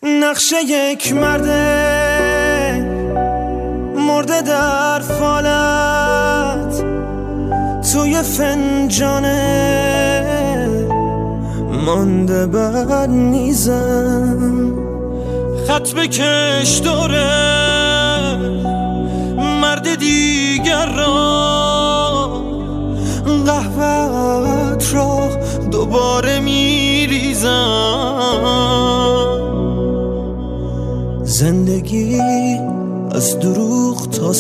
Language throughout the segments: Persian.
نقش یک مرده مرده در فالت توی فنجانه مانده بر نیزم. خط بکش دوره مرد دیگر را، قهوه‌ت را دوباره میریزم. زندگی از دروغ تا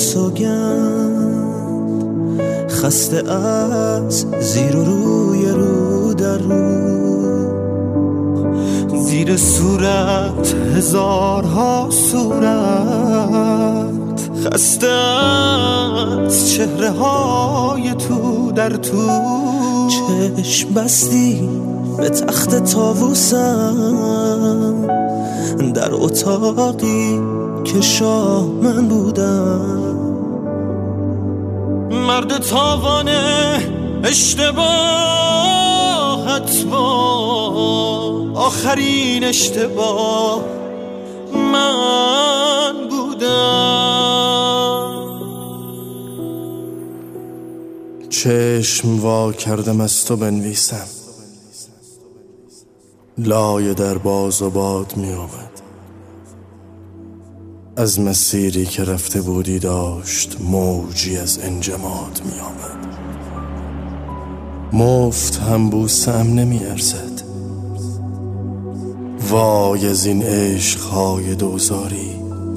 سوگند، خسته از زیر و روی رو در رو، زیر صورت هزارها صورت، خسته از چهره های تو در تو. چشم بستی به تخت طاووسم، در اتاقی که شاه من بودم. مرد تاوانه اشتباهت با آخرین اشتباه من بودم. چشم وا کردم از تو بنویسم، لایه در باز و باد می آمد. از مسیری که رفته بودی داشت موجی از انجماد می آمد. مفت هم بوسم نمی ارزد. وای از این عشقهای دوزاری،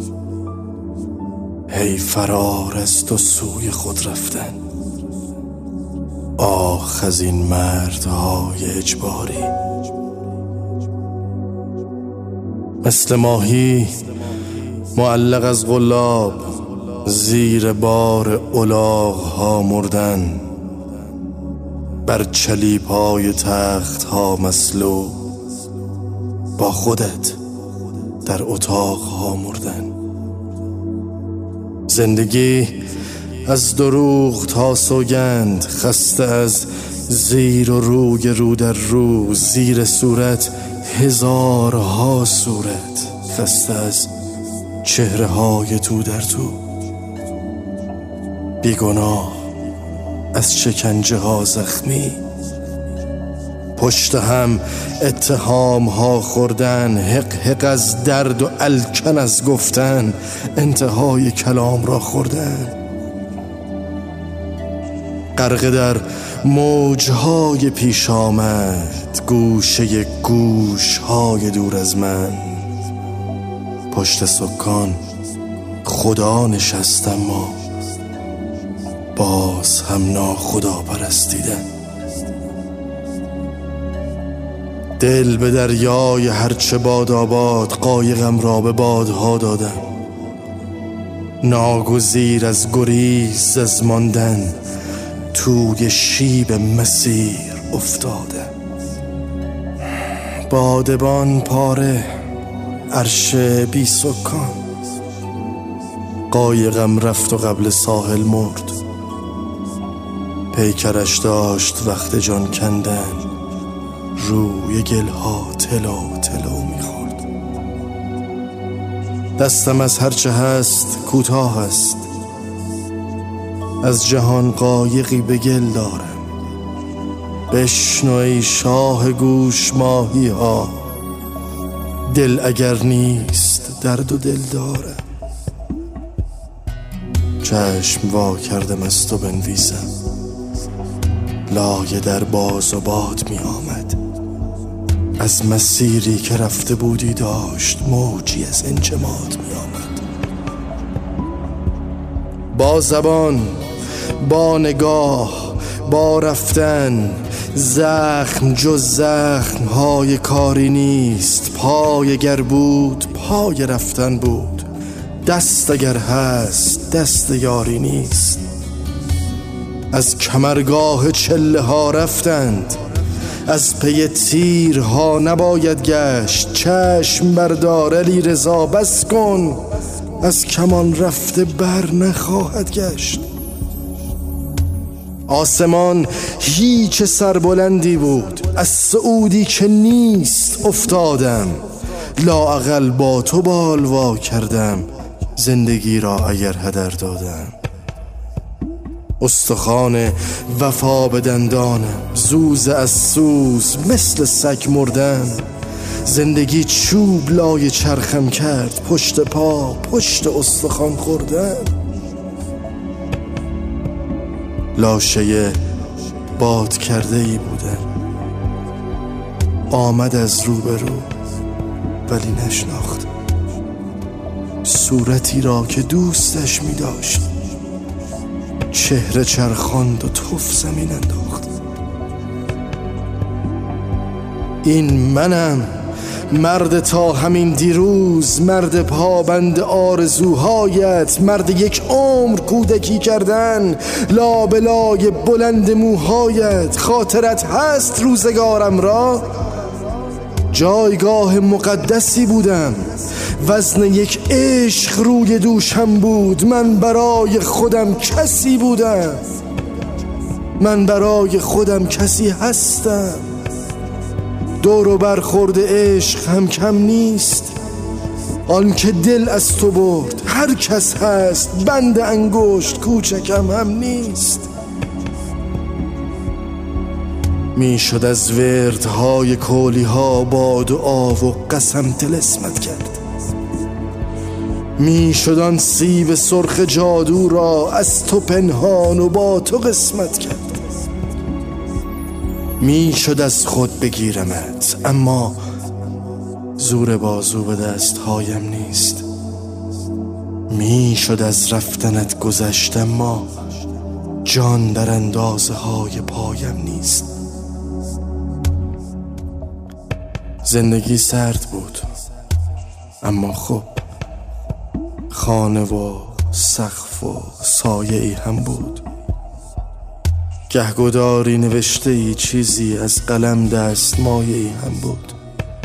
هی فرار از تو سوی خود رفتن. آخ از این مردهای اجباری. مثل ماهی معلق از قلاب، زیر بار الاغ‌ها مردن. بر چلیپای تخت‌ها مسلوب، با خودت در اتاق‌ها مردن. زندگی از دروغ تا سوگند، خسته از زیر و روی رو در رو، زیر صورت هزارها صورت، خسته از چهره های تو در تو. بیگناه از شکنجه ها زخمی، پشت هم اتهام ها خوردن، حق حق از درد و الکن از گفتن، انتهای کلام را خوردن. غرق در موجهای پیش آمد، گوشه گوشهای دور از من. پشت سکان خدا نشستم، ما باز هم ناخدا پرستیدن. دل به دریای هرچه باد آباد، قایقم را به بادها دادم. ناگزیر از گریز از ماندن، توی شیب مسیر افتادم. بادبان پاره، عرش بی سکان، قایقم رفت و قبل ساحل مرد. پیکرش داشت وقت جان کندن، روی گلها تلو تلو میخورد. دستم از هرچه هست کوتاه است، از جهان قایقی به گل دارم. بشنو ای شاه گوش ماهی ها، دل اگر نیست درد و دل دارم. چشم وا کردم از تو بنویسم، لایه در باز و باد می آمد. از مسیری که رفته بودی داشت موجی از انجماد می آمد. با زبان، با نگاه، با رفتن، زخم جز زخم های کاری نیست. پای اگر بود پای رفتن بود، دست اگر هست دست یاری نیست. از کمرگاه چله ها رفتند، از پی تیرها نباید گشت. چشم بردار علی رضا بس کن، از کمان رفته بر نخواهد گشت. آسمان هیچ سربلندی بود، از صعودی که نیست افتادم. لااقل با تو بالوا کردم زندگی را اگر هدر دادم. استخوان وفا به دندانم، زوز از سوز مثل سگ مردم. زندگی چوب لای چرخم کرد، پشت پا پشت استخوان خوردم. لاشه باد کرده ای بودم، آمد از روبرو ولی نشناخت صورتی را که دوستش می داشت. چهره چرخاند و تف زمین انداخت. این منم، مرد تا همین دیروز، مرد پابند آرزوهایت، مرد یک عمر کودکی کردن، لابلای بلند موهایت. خاطرت هست روزگارم را؟ جایگاه مقدسی بودم، وزن یک عشق روی دوشم بود. من برای خودم کسی بودم، من برای خودم کسی هستم. دور و برخورد عشق هم کم نیست، آن که دل از تو برد هر کس هست. بند انگشت کوچکم هم نیست. میشد از وردهای کولی ها با دعا و قسم طلسمت کرد. میشد آن سیب سرخ جادو را از تو پنهان و با تو قسمت کرد. میشد از خود بگیرمت، اما زور بازو به دستهایم نیست. میشد از رفتنت گذشت، اما جان در اندازه های پایم نیست. زندگی سرد بود، اما خب خانه و سقف و سایه ای هم بود. گهگداری نوشته ای چیزی از قلم دست مایه ای هم بود.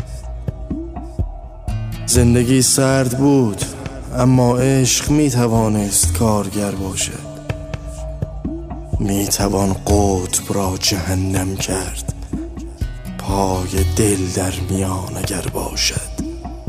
زندگی سرد بود، اما عشق می توانست کارگر باشد. می توان قطب را جهنم کرد، پای دل در میان اگر باشد.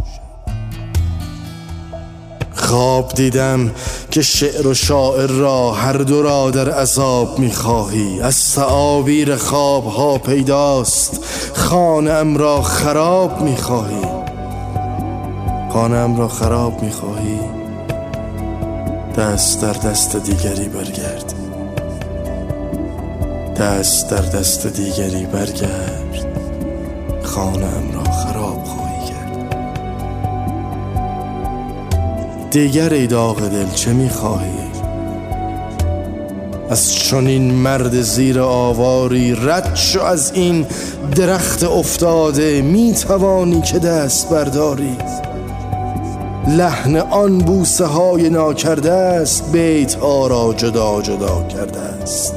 خواب دیدم که شعر و شاعر را هر دو را در عذاب می‌خواهی. از تعابیر خواب‌ها پیداست خانه‌ام را خراب می‌خواهی. خانه‌ام را خراب می‌خواهی، دست در دست دیگری برگرد. دست در دست دیگری برگرد، خانه‌ام را خراب خواهی کرد. دیگر ای داغ دل چه می‌خواهی؟ از چنین مرد زیر آواری رد شو از این درخت افتاده. می‌توانی که دست برداری، لحن آن بوسه های ناکرده است، بیت ها را جدا جدا کرده است.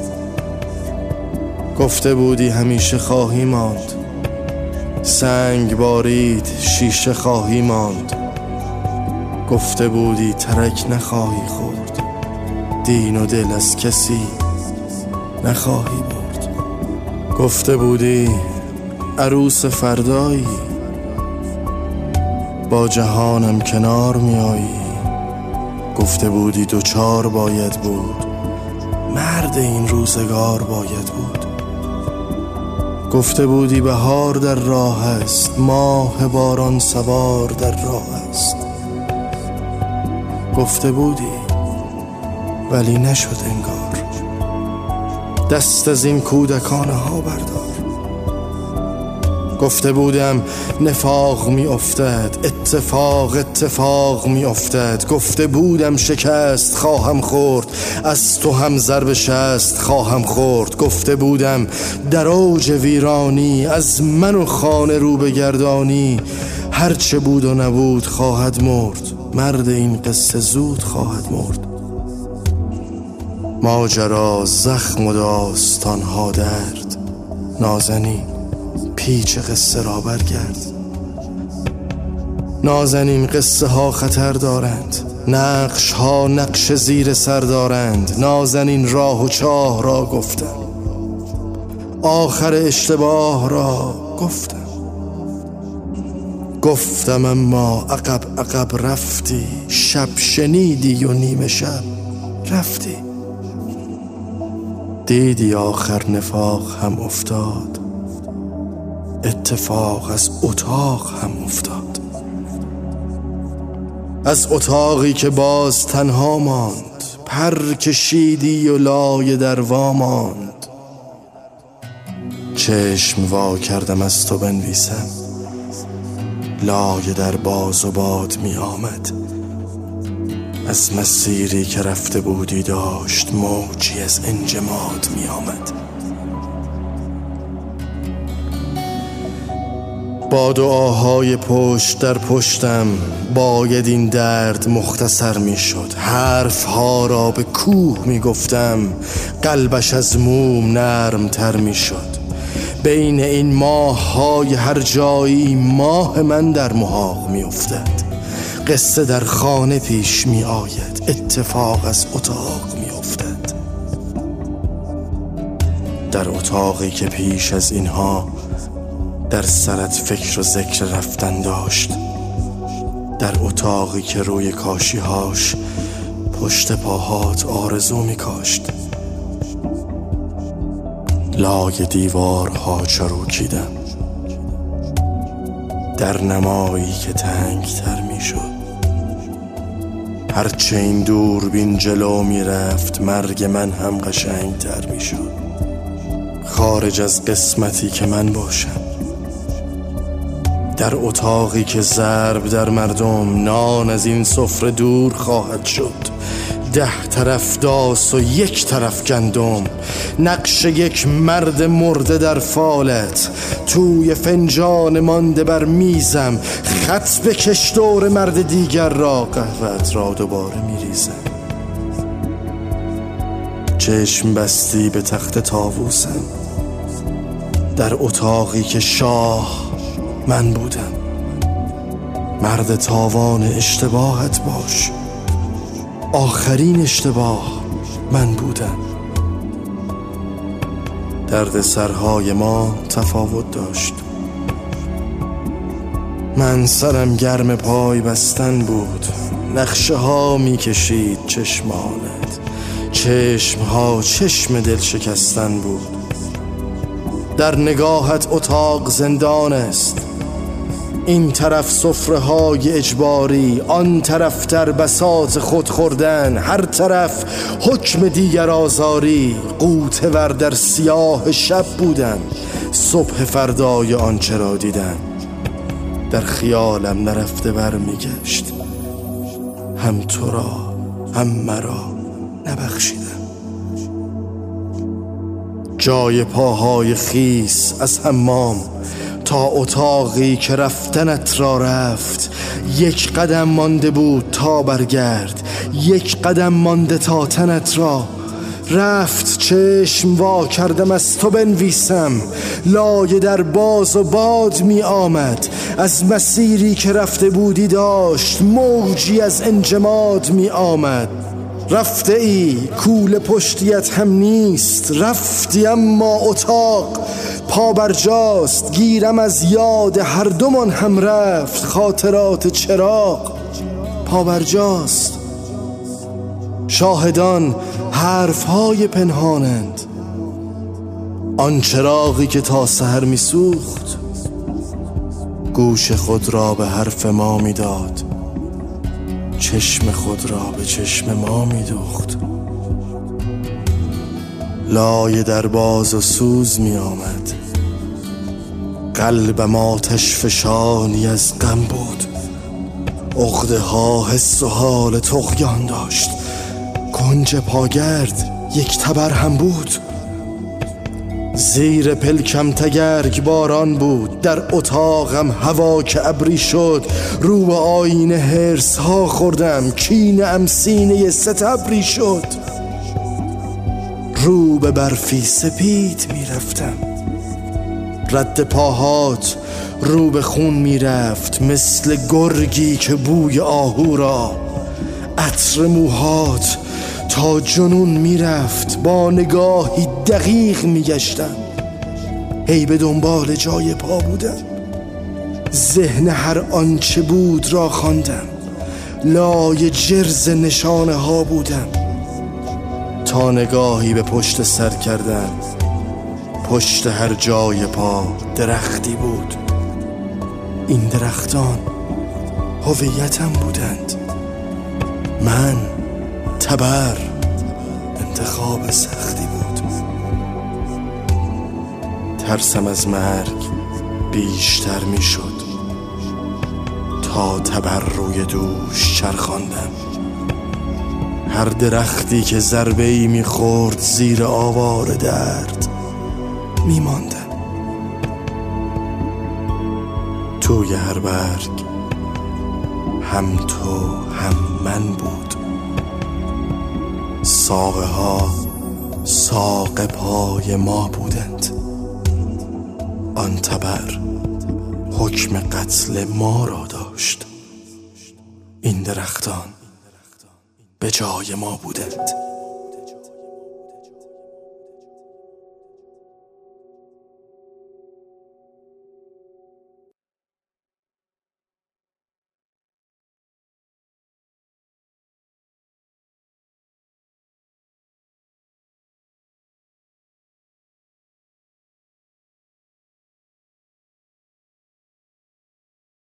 گفته بودی همیشه خواهی ماند، سنگ بارید شیشه خواهی ماند. گفته بودی ترک نخواهی خورد، دین و دل از کسی نخواهی برد. گفته بودی عروس فردایی، با جهانم کنار میایی. گفته بودی دوچار باید بود، مرد این روزگار باید بود. گفته بودی بهار در راه است، ماه باران سوار در راه است. گفته بودی ولی نشد انگار. دست از این کودکانه ها بردار. گفته بودم نفاق می افتد، اتفاق می افتد. گفته بودم شکست خواهم خورد، از تو هم ضرب شست خواهم خورد. گفته بودم در اوج ویرانی، از من و خانه رو بگردانی. هرچه بود و نبود خواهد مرد، مرد این قصه زود خواهد مرد. ماجرا زخم و داستانها درد، نازنین پیچ قصه را برگرد. نازنین قصه ها خطر دارند، نقش ها نقش زیر سر دارند. نازنین راه و چاه را گفتم، آخر اشتباه را گفتم. گفتم اما عقب رفتی، شب شنیدی و نیمه شب رفتی. دیدی آخر نفاق هم افتاد، اتفاق از اتاق هم افتاد. از اتاقی که باز تنها ماند، پر کشیدی و لایه در وا ماند. چشم وا کردم از تو بنویسم، لایه در باز و باد می آمد. از مسیری که رفته بودی داشت موجی از انجماد می آمد. با دعاهای پشت در پشتم باید این درد مختصر می شد. حرفها را به کوه می گفتم، قلبش از موم نرم تر می شد. بین این ماه های هر جایی ماه من در محاق می افتد. قصه در خانه پیش می آید، اتفاق از اتاق می افتد. در اتاقی که پیش از اینها در سرت فکر و ذکر رفتن داشت، در اتاقی که روی کاشیهاش پشت پاهات آرزو می کاشت. لای دیوارها چروکیدم، در نمایی که تنگ تر می شد. هرچه این دوربین جلو می رفت مرگ من هم قشنگ تر می شد. خارج از قسمتی که من باشم، در اتاقی که ضرب در مردم، نان از این سفره دور خواهد شد. 10 طرف داس و 1 طرف گندم، نقش یک مرد مرده در فالت. توی فنجان مانده بر میزم، خط بکش دور مرد دیگر را، قهوه‌ات را دوباره میریزم. چشم بستی به تخت طاووسم، در اتاقی که شاه من بودم. مرد تاوان اشتباهت باش، آخرین اشتباه من بودم. درد سرهای ما تفاوت داشت. من سرم گرم پای بستن بود، نقشه ها می کشید چشمانت. چشم ها چشم دل شکستن بود. در نگاهت اتاق زندان است، این طرف سفره های اجباری، آن طرف در بساط خود خوردن، هر طرف حکم دیگر آزاری. غوطه ور در سیاه شب بودم، صبح فردای آنچه را دیدم. در خیالم نرفته بر میگشت، هم تو را هم مرا نبخشیدم. جای پاهای خیس از حمام تا اتاقی که رفتنت را رفت، 1 قدم مانده بود تا برگرد، 1 قدم مانده تا تنت را رفت. چشم وا کردم از تو بنویسم، لایه در باز و باد می آمد. از مسیری که رفته بودی داشت موجی از انجماد می آمد. رفته ای، کوله پشتیت هم نیست، رفتی اما اتاق پا برجاست. گیرم از یاد هر دومان هم رفت، خاطرات چراغ پا برجاست. شاهدان حرفهای پنهانند، آن چراغی که تا سحر می سوخت، گوش خود را به حرف ما می داد، چشم خود را به چشم ما می دوخت. لایه در باز و سوز می آمد، قلبم آتش فشانی از غم بود. عقده ها حس و حال طغیان داشت، کنج پاگرد 1 تبر هم بود. زیر پلکم تگرگ باران بود، در اتاقم هوا که ابری شد. رو به آینه هرس ها خوردم، کینه ام سینه ستبری شد. رو به برفی سپید می رفتم، رد پاهات رو به خون می رفت. مثل گرگی که بوی آهو را، عطر موهات تا جنون می رفت. با نگاهی دقیق می گشتم، هی به دنبال جای پا بودم. ذهن هر آنچه بود را خواندم، لای جرز نشانه ها بودم، تا نگاهی به پشت سر کردم. پشت هر جای پا درختی بود. این درختان هویتم بودند. من تبر انتخاب سختی بود. ترسم از مرگ بیشتر می شد تا تبر روی دوش چرخاندم. هر درختی که ضربه‌ای می خورد زیر آوار درد می ماندم. توی هر برگ هم تو هم من بود. ساقه ها ساق پای ما بودند. آن تبر حکم قتل ما را داشت. این درختان به جای ما بودند.